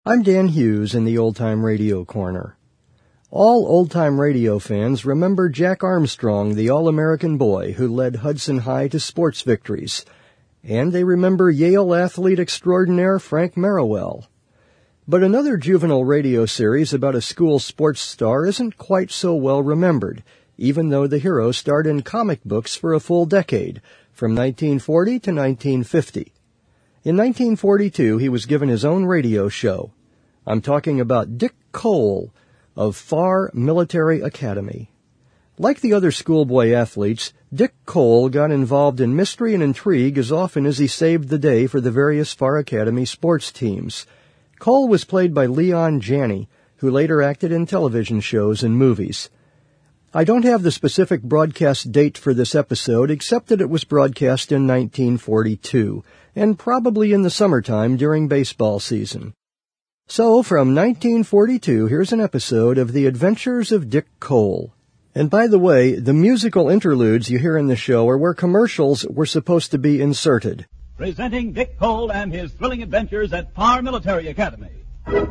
I'm Dan Hughes in the Old Time Radio Corner. All old-time radio fans remember Jack Armstrong, the All-American boy who led Hudson High to sports victories. And they remember Yale athlete extraordinaire Frank Merriwell. But another juvenile radio series about a school sports star isn't quite so well remembered, even though the hero starred in comic books for a full decade, from 1940 to 1950. In 1942, he was given his own radio show. I'm talking about Dick Cole of Farr Military Academy. Like the other schoolboy athletes, Dick Cole got involved in mystery and intrigue as often as he saved the day for the various Farr Academy sports teams. Cole was played by Leon Janney, who later acted in television shows and movies. I don't have the specific broadcast date for this episode, except that it was broadcast in 1942, and probably in the summertime during baseball season. So, from 1942, here's an episode of The Adventures of Dick Cole. And by the way, the musical interludes you hear in the show are where commercials were supposed to be inserted. Presenting Dick Cole and his thrilling adventures at Farr Military Academy. We'll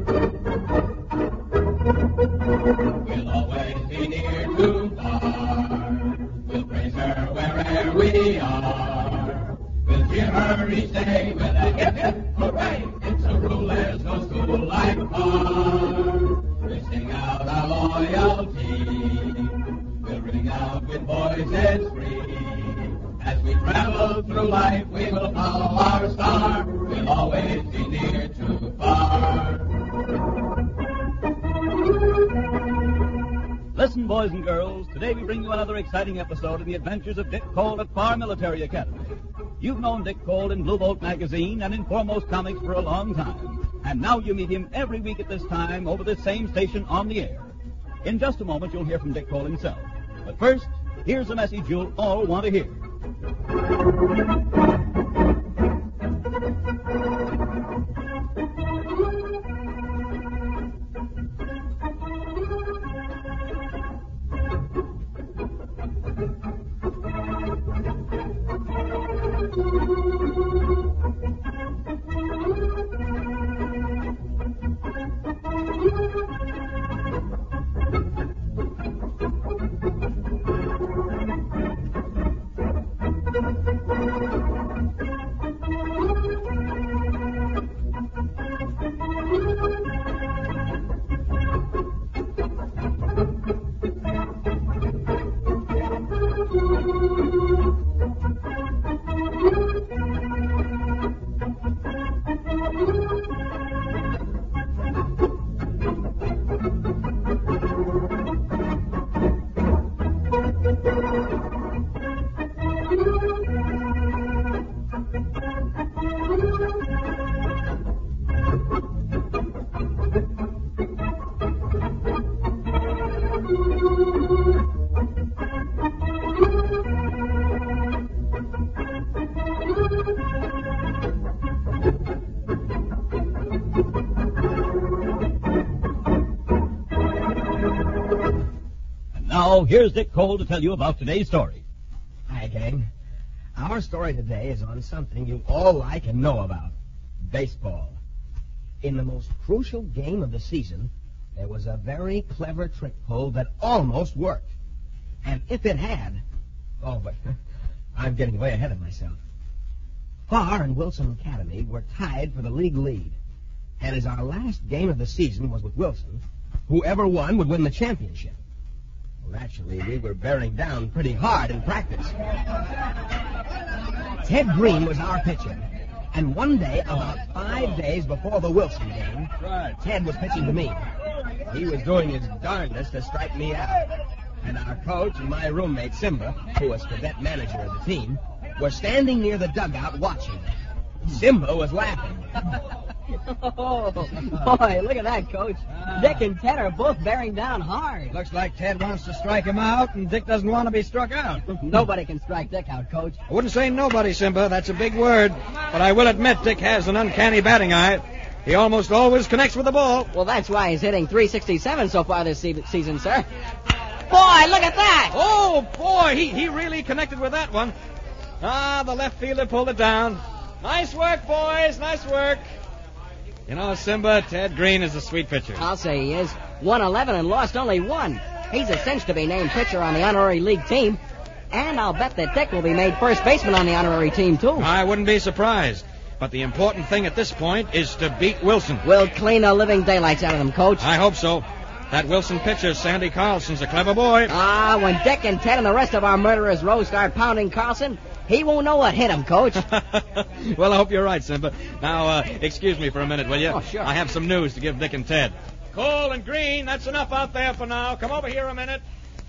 always be near to Farr. We'll praise her wherever we are. We'll cheer her each day with a hip, hip, hooray. It's a rule, there's no school like Farr. We'll sing out our loyalty. We'll ring out with voices free. As we travel through life, we will follow our star. We'll always be near to Farr. Listen, boys and girls, today we bring you another exciting episode of The Adventures of Dick Cole at Farr Military Academy. You've known Dick Cole in Blue Bolt magazine and in Foremost Comics for a long time. And now you meet him every week at this time over this same station on the air. In just a moment, you'll hear from Dick Cole himself. But first, here's a message you'll all want to hear. Now, here's Dick Cole to tell you about today's story. Hi, gang. Our story today is on something you all like and know about. Baseball. In the most crucial game of the season, there was a very clever trick pulled that almost worked. And if it had... Oh, but I'm getting way ahead of myself. Farr and Wilson Academy were tied for the league lead. And as our last game of the season was with Wilson, whoever won would win the championship. Well, naturally, we were bearing down pretty hard in practice. Ted Green was our pitcher. And one day, about 5 days before the Wilson game, Ted was pitching to me. He was doing his darndest to strike me out. And our coach and my roommate, Simba, who was cadet manager of the team, were standing near the dugout watching. Simba was laughing. Oh, boy, look at that, Coach. Dick and Ted are both bearing down hard. Looks like Ted wants to strike him out, and Dick doesn't want to be struck out. Nobody can strike Dick out, Coach. I wouldn't say nobody, Simba. That's a big word. But I will admit Dick has an uncanny batting eye. He almost always connects with the ball. Well, that's why he's hitting .367 so far this season, sir. Boy, look at that! Oh, boy, he really connected with that one. Ah, the left fielder pulled it down. Nice work, boys, nice work. You know, Simba, Ted Green is a sweet pitcher. I'll say he is. Won 11 and lost only 1. He's a cinch to be named pitcher on the honorary league team. And I'll bet that Dick will be made first baseman on the honorary team, too. I wouldn't be surprised. But the important thing at this point is to beat Wilson. We'll clean the living daylights out of them, Coach. I hope so. That Wilson pitcher, Sandy Carlson's a clever boy. When Dick and Ted and the rest of our murderers row start pounding Carlson, he won't know what hit him, Coach. Well, I hope you're right, Simba. Now, excuse me for a minute, will you? Oh, sure. I have some news to give Dick and Ted. Cole and Green, that's enough out there for now. Come over here a minute.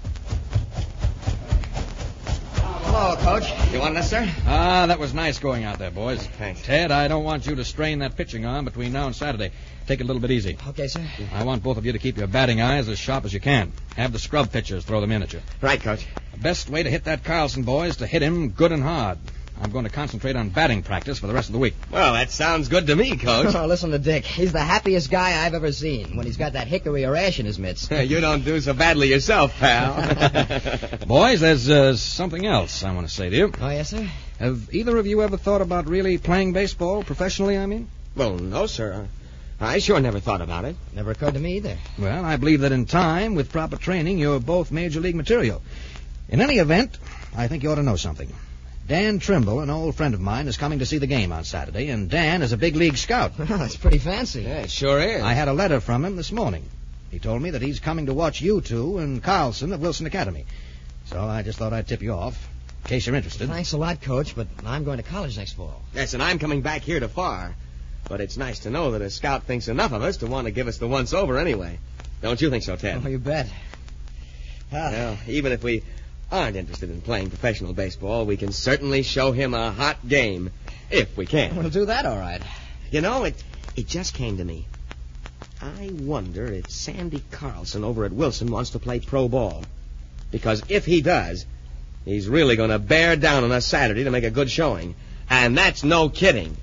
Hello, Coach. You wanted us, sir? That was nice going out there, boys. Thanks. Ted, I don't want you to strain that pitching arm between now and Saturday. Take it a little bit easy. Okay, sir. I want both of you to keep your batting eyes as sharp as you can. Have the scrub pitchers throw them in at you. Right, Coach. The best way to hit that Carlson boy is to hit him good and hard. I'm going to concentrate on batting practice for the rest of the week. Well, that sounds good to me, Coach. Oh, listen to Dick. He's the happiest guy I've ever seen when he's got that hickory or ash in his mitts. You don't do so badly yourself, pal. Boys, there's something else I want to say to you. Oh, yes, sir? Have either of you ever thought about really playing baseball, professionally, I mean? Well, no, sir. I sure never thought about it. Never occurred to me either. Well, I believe that in time, with proper training, you're both major league material. In any event, I think you ought to know something. Dan Trimble, an old friend of mine, is coming to see the game on Saturday, and Dan is a big league scout. That's pretty fancy. Yeah, it sure is. I had a letter from him this morning. He told me that he's coming to watch you two and Carlson at Wilson Academy. So I just thought I'd tip you off, in case you're interested. Thanks a lot, Coach, but I'm going to college next fall. Yes, and I'm coming back here to Far. But it's nice to know that a scout thinks enough of us to want to give us the once-over anyway. Don't you think so, Ted? Oh, you bet. Well, even if we aren't interested in playing professional baseball, we can certainly show him a hot game, if we can. We'll do that all right. You know, it just came to me. I wonder if Sandy Carlson over at Wilson wants to play pro ball. Because if he does, he's really going to bear down on us Saturday to make a good showing. And that's no kidding.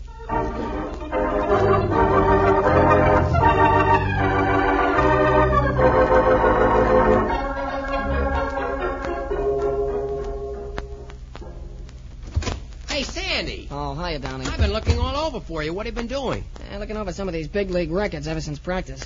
Oh, hiya, Downey. I've been looking all over for you. What have you been doing? Looking over some of these big league records ever since practice.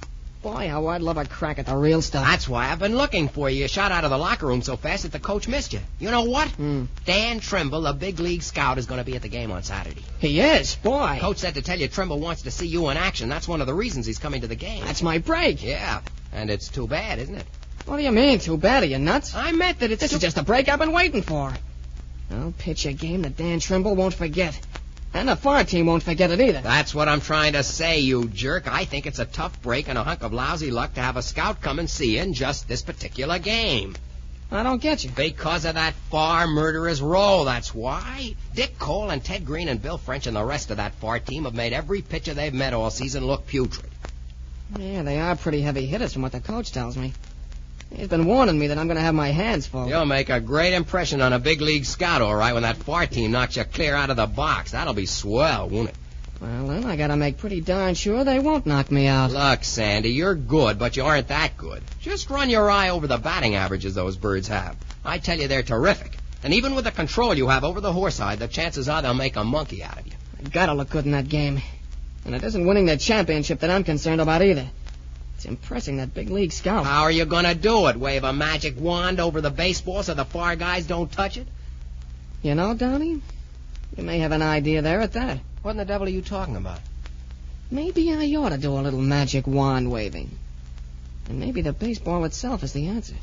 Boy, how I'd love a crack at the real stuff. That's why I've been looking for you. You shot out of the locker room so fast that the coach missed you. You know what? Dan Trimble, a big league scout, is going to be at the game on Saturday. He is? Boy. Coach said to tell you Trimble wants to see you in action. That's one of the reasons he's coming to the game. That's my break. Yeah, and it's too bad, isn't it? What do you mean, too bad? Are you nuts? I meant that it's... This is just a break I've been waiting for. I'll pitch a game that Dan Trimble won't forget. And the Far team won't forget it either. That's what I'm trying to say, you jerk. I think it's a tough break and a hunk of lousy luck to have a scout come and see you in just this particular game. I don't get you. Because of that Far murderer's roll, that's why. Dick Cole and Ted Green and Bill French and the rest of that Far team have made every pitcher they've met all season look putrid. Yeah, they are pretty heavy hitters from what the coach tells me. He's been warning me that I'm going to have my hands full. You'll make a great impression on a big league scout, all right, when that Far team knocks you clear out of the box. That'll be swell, won't it? Well, then I got to make pretty darn sure they won't knock me out. Look, Sandy, you're good, but you aren't that good. Just run your eye over the batting averages those birds have. I tell you, they're terrific. And even with the control you have over the horse eye, the chances are they'll make a monkey out of you. I got to look good in that game. And it isn't winning the championship that I'm concerned about either. It's impressing that big league scout. How are you going to do it? Wave a magic wand over the baseball so the Far guys don't touch it? You know, Donnie, you may have an idea there at that. What in the devil are you talking about? Maybe I ought to do a little magic wand waving. And maybe the baseball itself is the answer.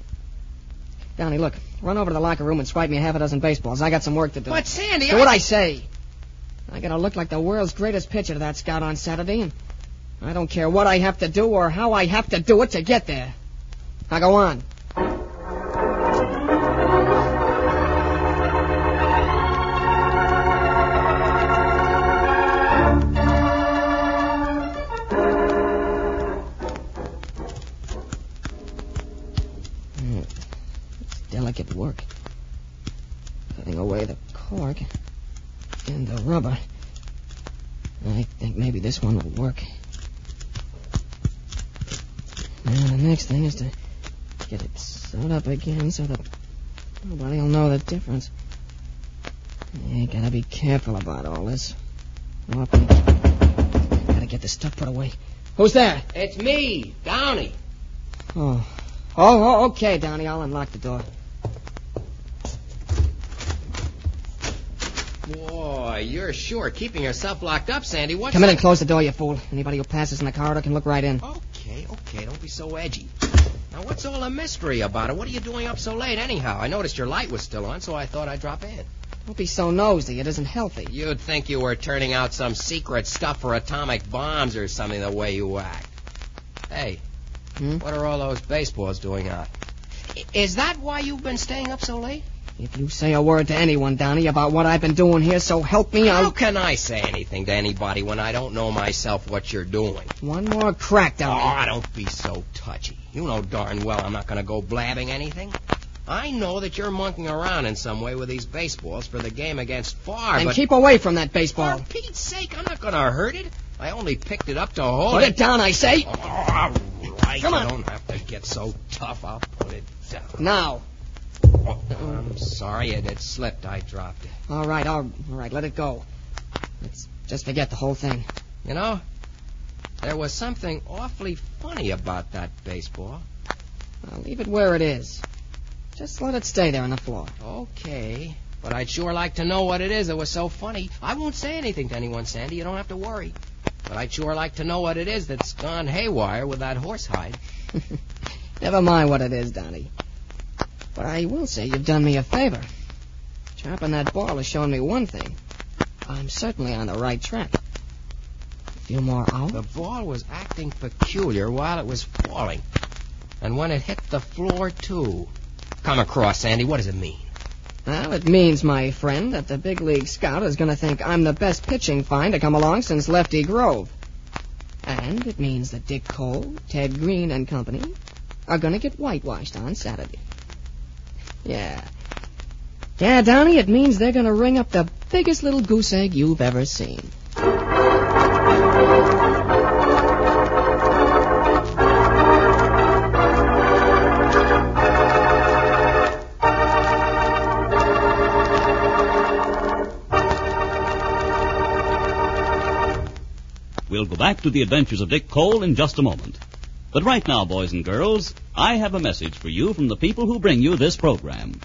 Donnie, look, run over to the locker room and swipe me half a dozen baseballs. I got some work to do. But, Sandy, do what I say. I got to look like the world's greatest pitcher to that scout on Saturday, and I don't care what I have to do or how I have to do it to get there. Now go on. It's delicate work. Cutting away the cork and the rubber. I think maybe this one will work. Now, the next thing is to get it sewed up again so that nobody will know the difference. You gotta be careful about all this. Gotta get this stuff put away. Who's there? It's me, Downey. Oh, okay, Downey. I'll unlock the door. Boy, you're sure keeping yourself locked up, Sandy. What's Come in and close the door, you fool. Anybody who passes in the corridor can look right in. Okay, don't be so edgy. Now, what's all the mystery about it? What are you doing up so late, anyhow? I noticed your light was still on, so I thought I'd drop in. Don't be so nosy. It isn't healthy. You'd think you were turning out some secret stuff for atomic bombs or something the way you act. Hey, what are all those baseballs doing out? Is that why you've been staying up so late? If you say a word to anyone, Downey, about what I've been doing here, so help me, How can I say anything to anybody when I don't know myself what you're doing? One more crack, Downey. Oh, don't be so touchy. You know darn well I'm not going to go blabbing anything. I know that you're monkeying around in some way with these baseballs for the game against Farr, And but... keep away from that baseball. For Pete's sake, I'm not going to hurt it. I only picked it up to hold Put it down, I say. Oh, all right. Come on. You don't have to get so tough. I'll put it down. Now. Oh, I'm sorry it slipped. I dropped it. All right, let it go. Let's just forget the whole thing. You know, there was something awfully funny about that baseball. I'll leave it where it is. Just let it stay there on the floor. Okay, but I'd sure like to know what it is that was so funny. I won't say anything to anyone, Sandy. You don't have to worry. But I'd sure like to know what it is that's gone haywire with that horsehide. Never mind what it is, Downey. But I will say you've done me a favor. Chopping that ball has shown me one thing. I'm certainly on the right track. A few more hours. The ball was acting peculiar while it was falling. And when it hit the floor, too. Come across, Sandy. What does it mean? Well, it means, my friend, that the big league scout is going to think I'm the best pitching find to come along since Lefty Grove. And it means that Dick Cole, Ted Green, and company are going to get whitewashed on Saturday. Yeah, Downey, it means they're going to ring up the biggest little goose egg you've ever seen. We'll go back to the adventures of Dick Cole in just a moment. But right now, boys and girls, I have a message for you from the people who bring you this program.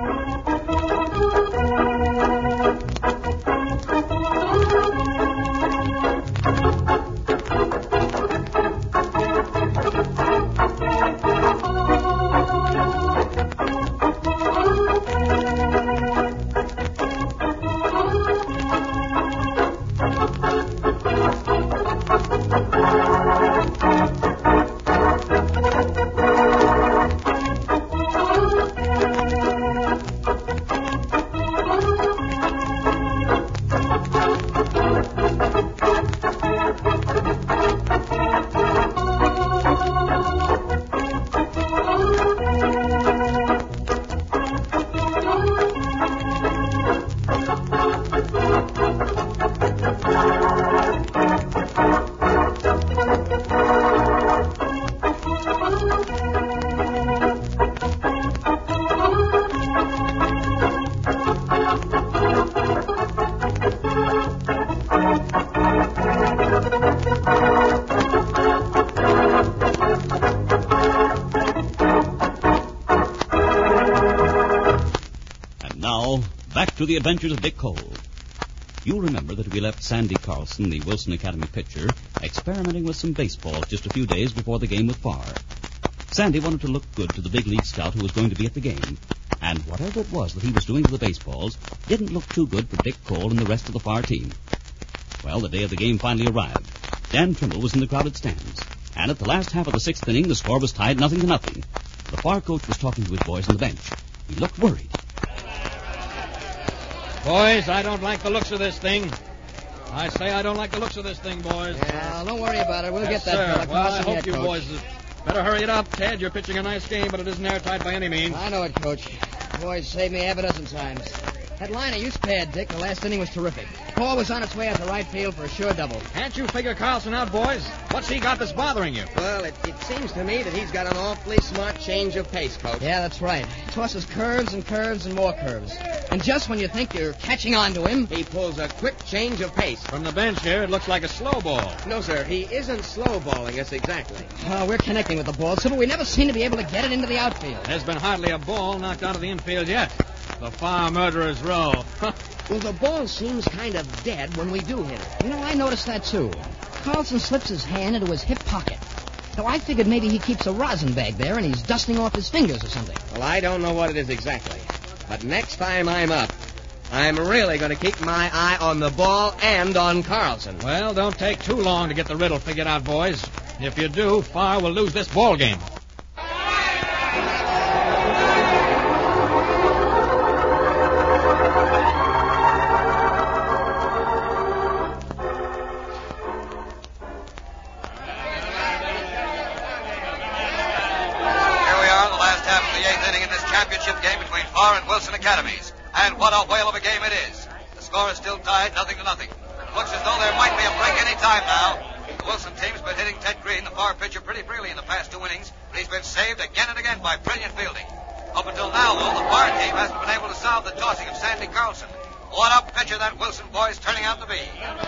Back to the adventures of Dick Cole. You'll remember that we left Sandy Carlson, the Wilson Academy pitcher, experimenting with some baseballs just a few days before the game with Farr. Sandy wanted to look good to the big league scout who was going to be at the game, and whatever it was that he was doing to the baseballs didn't look too good for Dick Cole and the rest of the Farr team. Well, the day of the game finally arrived. Dan Trimble was in the crowded stands, and at the last half of the sixth inning, the score was tied 0-0. The Farr coach was talking to his boys on the bench. He looked worried. Boys, I don't like the looks of this thing. I say I don't like the looks of this thing, boys. Yeah, don't worry about it. We'll Yes, get that sir. fella. Well, I hope you boys better hurry it up, Ted. You're pitching a nice game, but it isn't airtight by any means. I know it, Coach. Boys saved me half a dozen times. That liner you spared, Dick, the last inning was terrific. Ball was on its way out to right field for a sure double. Can't you figure Carlson out, boys? What's he got that's bothering you? Well, it seems to me that he's got an awfully smart change of pace, Coach. Yeah, that's right. He tosses curves and curves and more curves. And just when you think you're catching on to him... He pulls a quick change of pace. From the bench here, it looks like a slow ball. No, sir, he isn't slow-balling us exactly. We're connecting with the ball, so but we never seem to be able to get it into the outfield. There's been hardly a ball knocked out of the infield yet. The far murderer's row. Well, the ball seems kind of dead when we do hit it. You know, I noticed that, too. Carlson slips his hand into his hip pocket. So I figured maybe he keeps a rosin bag there and he's dusting off his fingers or something. Well, I don't know what it is exactly. But next time I'm up, I'm really going to keep my eye on the ball and on Carlson. Well, don't take too long to get the riddle figured out, boys. If you do, Farr will lose this ball game. Championship game between Farr and Wilson Academies. And what a whale of a game it is. The score is still tied, 0-0. It looks as though there might be a break any time now. The Wilson team's been hitting Ted Green, the Farr pitcher, pretty freely in the past 2 innings, but he's been saved again and again by brilliant fielding. Up until now, though, the Farr team hasn't been able to solve the tossing of Sandy Carlson. What a pitcher that Wilson boy's turning out to be.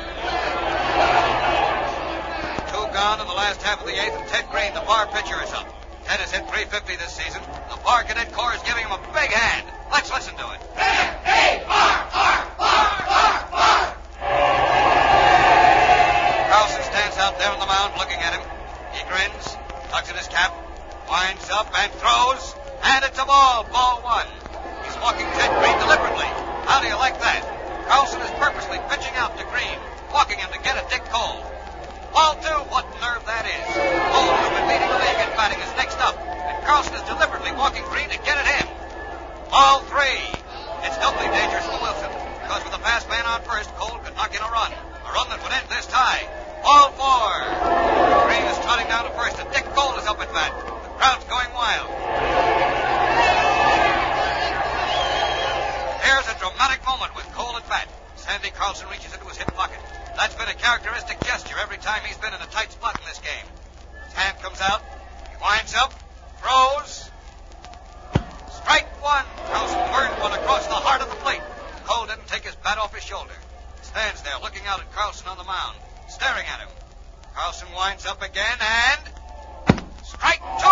2 gone in the last half of the 8th, and Ted Green, the Farr pitcher, is up. Ted has hit .350 this season. The Farr Cadet Corps is giving him a big hand. Let's listen to it. Carlson stands out there on the mound looking at him. He grins, tucks in his cap, winds up and throws, and it's a ball. Ball 1. He's walking Ted Green deliberately. How do you like that? Carlson is purposely pitching out to Green, walking him to get a Dick Cole. Ball 2, what nerve that is. Cole, who's been leading the league in batting, is next up, and Carlson is deliberately walking Green to get at him. Ball 3. It's doubly dangerous for Wilson, because with a fast man on first, Cole could knock in a run that would end this tie. Ball 4. Green is trotting down to first, and Dick Cole is up at bat. The crowd's going wild. Here's a dramatic moment with Cole at bat. Sandy Carlson reaches into his hip pocket. That's been a characteristic gesture every time he's been in a tight spot in this game. His hand comes out. He winds up. Throws. Strike 1. Carlson burned one across the heart of the plate. Cole didn't take his bat off his shoulder. Stands there looking out at Carlson on the mound, staring at him. Carlson winds up again and... Strike 2!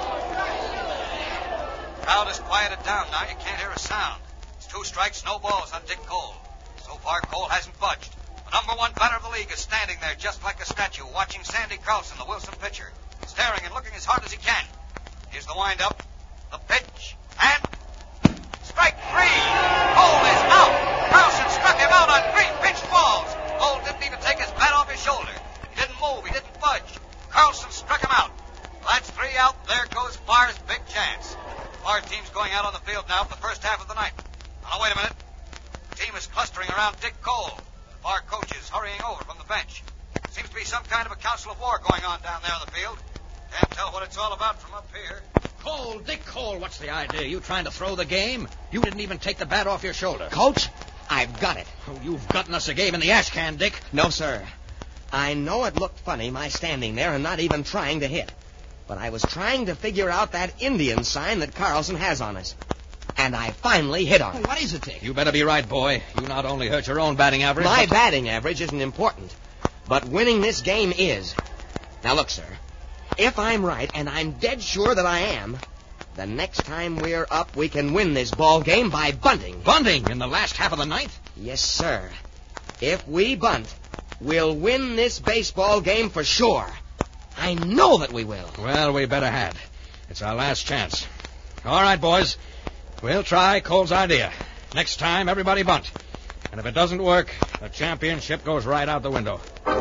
Crowd is quieted down now. You can't hear a sound. It's 2 strikes, no balls on Dick Cole. So far, Cole hasn't budged. The number 1 batter of the league is standing there just like a statue, watching Sandy Carlson, the Wilson pitcher, staring and looking as hard as he can. Here's the windup, the pitch, and... Strike 3! Cole is out! Carlson struck him out on 3 pitched balls. Cole didn't even take his bat off his shoulder. He didn't move. He didn't budge. Carlson struck him out. That's 3 out. There goes Farr's big chance. Farr team's going out on the field now for the first half of the ninth. Now, wait a minute. The team is clustering around Dick Cole. The Farr coach is hurrying over from the bench. Seems to be some kind of a council of war going on down there on the field. Can't tell what it's all about from up here. Cole, Dick Cole, what's the idea? You trying to throw the game? You didn't even take the bat off your shoulder. Coach, I've got it. Oh, you've gotten us a game in the ash can, Dick. No, sir. I know it looked funny, my standing there and not even trying to hit. But I was trying to figure out that Indian sign that Carlson has on us. And I finally hit on it. What is it, Dick? You better be right, boy. You not only hurt your own batting average... My batting average isn't important, but winning this game is. Now, look, sir. If I'm right, and I'm dead sure that I am, the next time we're up, we can win this ball game by bunting. Bunting in the last half of the ninth? Yes, sir. If we bunt, we'll win this baseball game for sure. I know that we will. Well, we better have. It's our last chance. All right, boys. We'll try Cole's idea. Next time, everybody bunt. And if it doesn't work, the championship goes right out the window.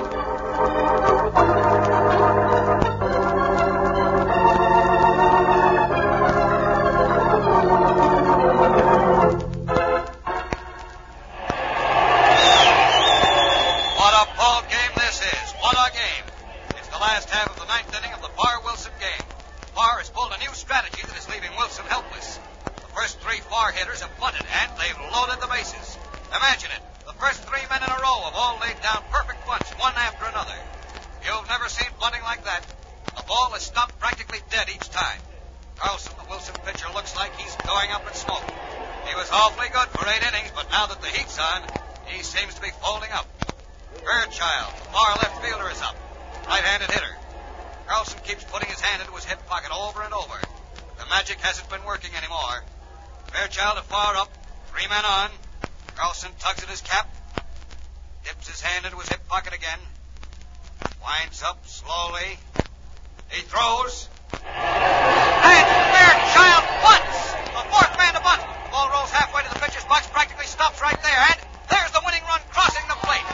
Last half of the ninth inning of the Farr-Wilson game. Farr has pulled a new strategy that is leaving Wilson helpless. The first three far hitters have bunted, and they've loaded the bases. Imagine it. The first 3 men in a row have all laid down perfect bunts, one after another. You've never seen bunting like that. The ball is stopped practically dead each time. Carlson, the Wilson pitcher, looks like he's going up in smoke. He was awfully good for 8 innings, but now that the heat's on, he seems to be folding up. Fairchild, the far left fielder, is up. Right-handed hitter. Carlson keeps putting his hand into his hip pocket over and over. The magic hasn't been working anymore. Fairchild far up, 3 men on. Carlson tugs at his cap, dips his hand into his hip pocket again, winds up slowly. He throws, and Fairchild bunts! The 4th man to bunt. The ball rolls halfway to the pitcher's box, practically stops right there, and there's the winning run crossing the plate.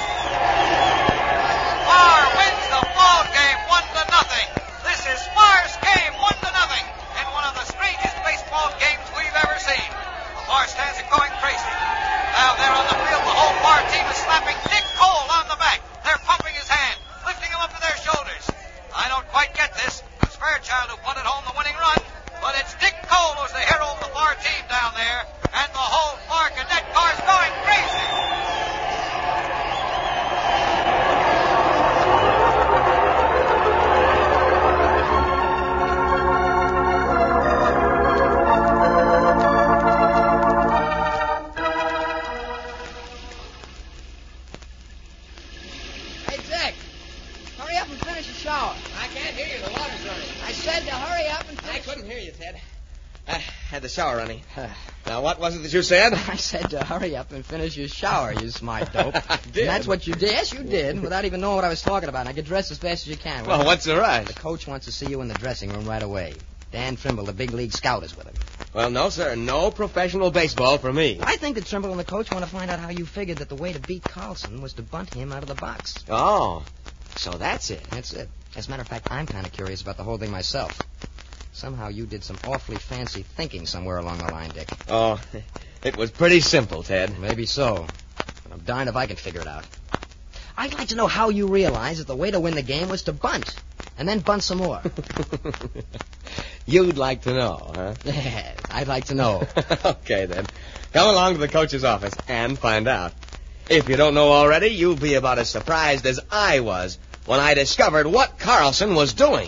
Farr wins the ball game 1-0. This is Farr's game 1-0 in one of the strangest baseball games we've ever seen. The Farr stands are going crazy. Now there on the field, the whole Farr team is slapping Dick Cole on the back. They're pumping his hand, lifting him up to their shoulders. I don't quite get this. It's Fairchild who punted home the winning run, but it's Dick Cole who's the hero of the Farr team down there, and the whole Farr cadet car is going crazy. Had the shower running. Now, what was it that you said? I said to hurry up and finish your shower, you smart dope. I did. And that's what you did. Yes, you did, without even knowing what I was talking about. Now get dressed as fast as you can. Well, what's the rush? The coach wants to see you in the dressing room right away. Dan Trimble, the big league scout, is with him. Well, no, sir. No professional baseball for me. I think that Trimble and the coach want to find out how you figured that the way to beat Carlson was to bunt him out of the box. Oh, so that's it. That's it. As a matter of fact, I'm kind of curious about the whole thing myself. Somehow you did some awfully fancy thinking somewhere along the line, Dick. Oh, it was pretty simple, Ted. Maybe so. But I'm darned if I can figure it out. I'd like to know how you realized that the way to win the game was to bunt, and then bunt some more. You'd like to know, huh? Yeah, I'd like to know. Okay, then. Come along to the coach's office and find out. If you don't know already, you'll be about as surprised as I was when I discovered what Carlson was doing.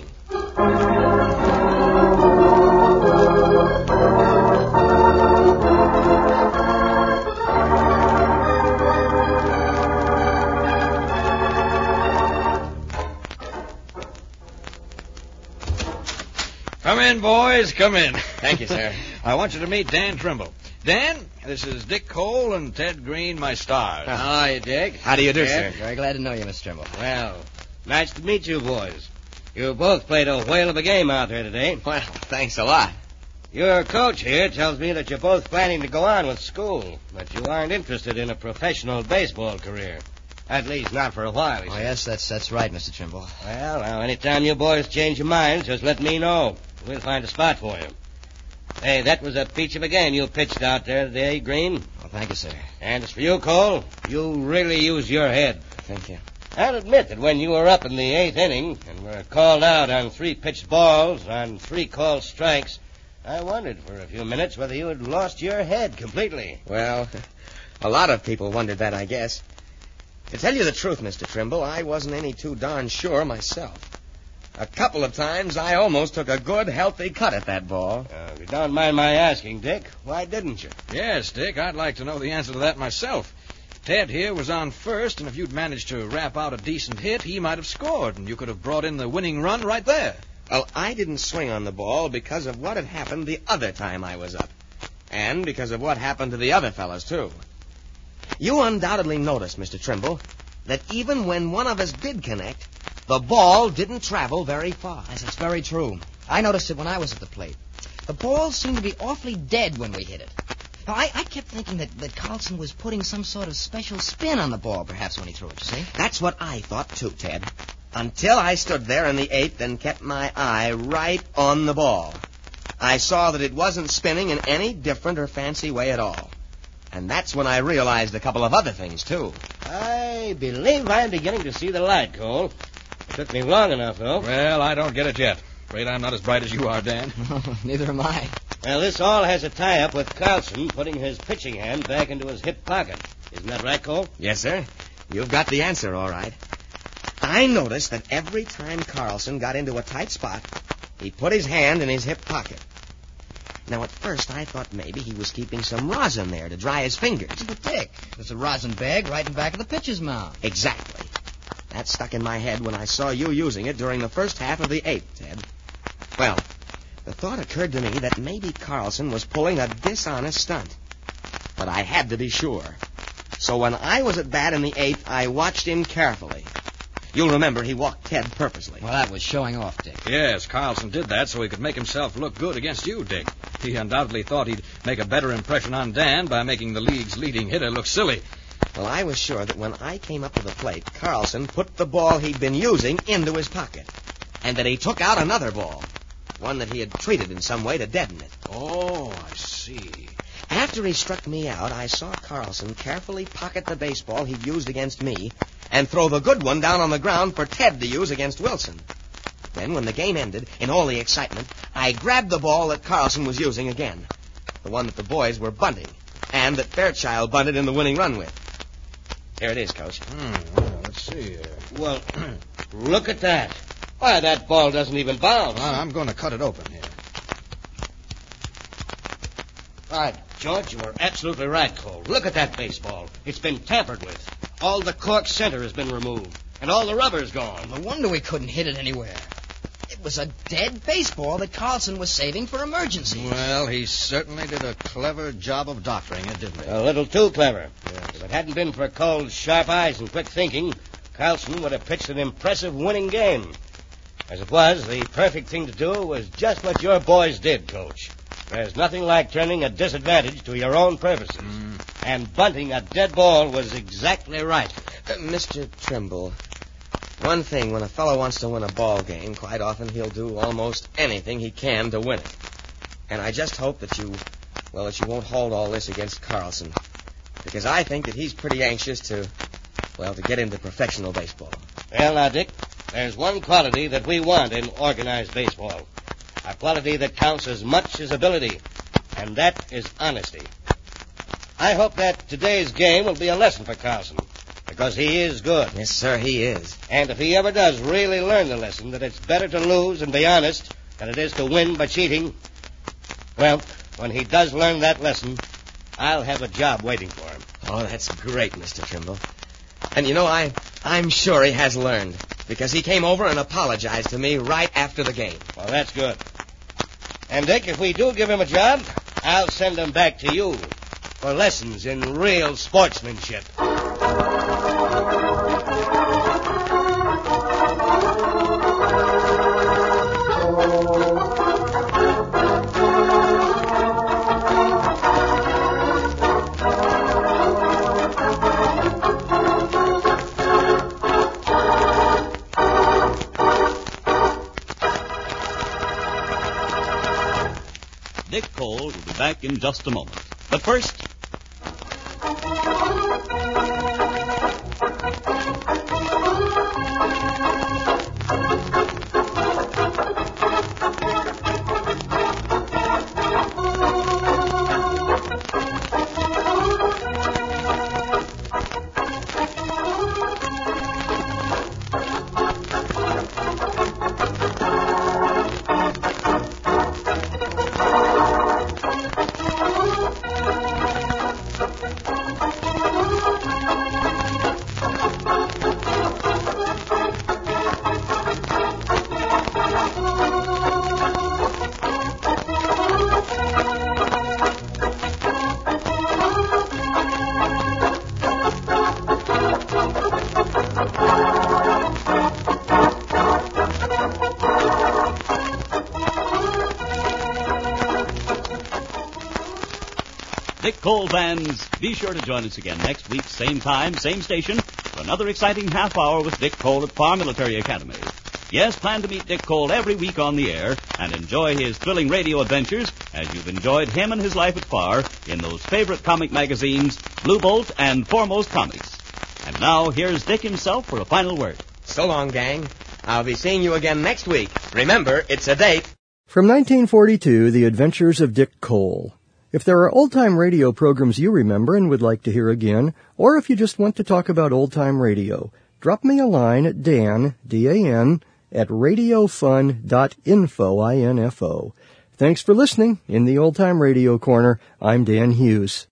Come in, boys. Come in. Thank you, sir. I want you to meet Dan Trimble. Dan, this is Dick Cole and Ted Green, my stars. Hi, Dick. How do you do, Ted. sir? Very glad to know you, Mr. Trimble. Well, nice to meet you boys. You both played a whale of a game out there today. Well, thanks a lot. Your coach here tells me that you're both planning to go on with school, but you aren't interested in a professional baseball career. At least not for a while, he Oh, says. yes, that's right, Mr. Trimble. Well, now, anytime you boys change your minds, just let me know. We'll find a spot for you. Hey, that was a peach of a game you pitched out there today, Green. Well, thank you, sir. And as for you, Cole, you really used your head. Thank you. I'll admit that when you were up in the 8th inning and were called out on 3 pitched balls, on 3 called strikes, I wondered for a few minutes whether you had lost your head completely. Well, a lot of people wondered that, I guess. To tell you the truth, Mr. Trimble, I wasn't any too darn sure myself. A couple of times I almost took a good, healthy cut at that ball. If you don't mind my asking, Dick, why didn't you? Yes, Dick, I'd like to know the answer to that myself. Ted here was on first, and if you'd managed to rap out a decent hit, he might have scored, and you could have brought in the winning run right there. Well, I didn't swing on the ball because of what had happened the other time I was up. And because of what happened to the other fellas, too. You undoubtedly noticed, Mr. Trimble, that even when one of us did connect, the ball didn't travel very far. Yes, it's very true. I noticed it when I was at the plate. The ball seemed to be awfully dead when we hit it. Now, I kept thinking that Carlson was putting some sort of special spin on the ball, perhaps, when he threw it, you see? That's what I thought, too, Ted. Until I stood there in the 8th and kept my eye right on the ball. I saw that it wasn't spinning in any different or fancy way at all. And that's when I realized a couple of other things, too. I believe I'm beginning to see the light, Cole. It took me long enough, though. Well, I don't get it yet. Afraid I'm not as bright as you are, Dan. Neither am I. Well, this all has a tie-up with Carlson putting his pitching hand back into his hip pocket. Isn't that right, Cole? Yes, sir. You've got the answer, all right. I noticed that every time Carlson got into a tight spot, he put his hand in his hip pocket. Now, at first, I thought maybe he was keeping some rosin there to dry his fingers. But, Dick, there's a rosin bag right in back of the pitcher's mound. Exactly. That stuck in my head when I saw you using it during the first half of the eighth, Ted. Well, the thought occurred to me that maybe Carlson was pulling a dishonest stunt. But I had to be sure. So when I was at bat in the eighth, I watched him carefully. You'll remember he walked Ted purposely. Well, that was showing off, Dick. Yes, Carlson did that so he could make himself look good against you, Dick. He undoubtedly thought he'd make a better impression on Dan by making the league's leading hitter look silly. Well, I was sure that when I came up to the plate, Carlson put the ball he'd been using into his pocket. And that he took out another ball. One that he had treated in some way to deaden it. Oh, I see. After he struck me out, I saw Carlson carefully pocket the baseball he'd used against me and throw the good one down on the ground for Ted to use against Wilson. Then, when the game ended, in all the excitement, I grabbed the ball that Carlson was using again. The one that the boys were bunting, and that Fairchild bunted in the winning run with. Here it is, Coach. Well, let's see. Well, look at that. Why, that ball doesn't even bounce. I'm going to cut it open here. Right, George, you are absolutely right, Cole. Look at that baseball. It's been tampered with. All the cork center has been removed, and all the rubber's gone. No wonder we couldn't hit it anywhere. It was a dead baseball that Carlson was saving for emergencies. Well, he certainly did a clever job of doctoring it, didn't he? A little too clever. Yes. If it hadn't been for Cole's sharp eyes and quick thinking, Carlson would have pitched an impressive winning game. As it was, the perfect thing to do was just what your boys did, Coach. There's nothing like turning a disadvantage to your own purposes. And bunting a dead ball was exactly right. Mr. Trimble, one thing, when a fellow wants to win a ball game, quite often he'll do almost anything he can to win it. And I just hope that you won't hold all this against Carlson. Because I think that he's pretty anxious to get into professional baseball. Well, now, Dick, there's one quality that we want in organized baseball. A quality that counts as much as ability, and that is honesty. I hope that today's game will be a lesson for Carlson, because he is good. Yes, sir, he is. And if he ever does really learn the lesson that it's better to lose and be honest than it is to win by cheating, well, when he does learn that lesson, I'll have a job waiting for him. Oh, that's great, Mr. Trimble. And, I'm sure he has learned, because he came over and apologized to me right after the game. Well, that's good. And, Dick, if we do give him a job, I'll send him back to you for lessons in real sportsmanship. Dick Cole will be back in just a moment. But first... Dick Cole fans, be sure to join us again next week, same time, same station, for another exciting half hour with Dick Cole at Farr Military Academy. Yes, plan to meet Dick Cole every week on the air and enjoy his thrilling radio adventures as you've enjoyed him and his life at Farr in those favorite comic magazines, Blue Bolt and Foremost Comics. And now, here's Dick himself for a final word. So long, gang. I'll be seeing you again next week. Remember, it's a date. From 1942, The Adventures of Dick Cole. If there are old-time radio programs you remember and would like to hear again, or if you just want to talk about old-time radio, drop me a line at Dan, D-A-N, at radiofun.info, I-N-F-O. Thanks for listening. In the Old Time Radio Corner, I'm Dan Hughes.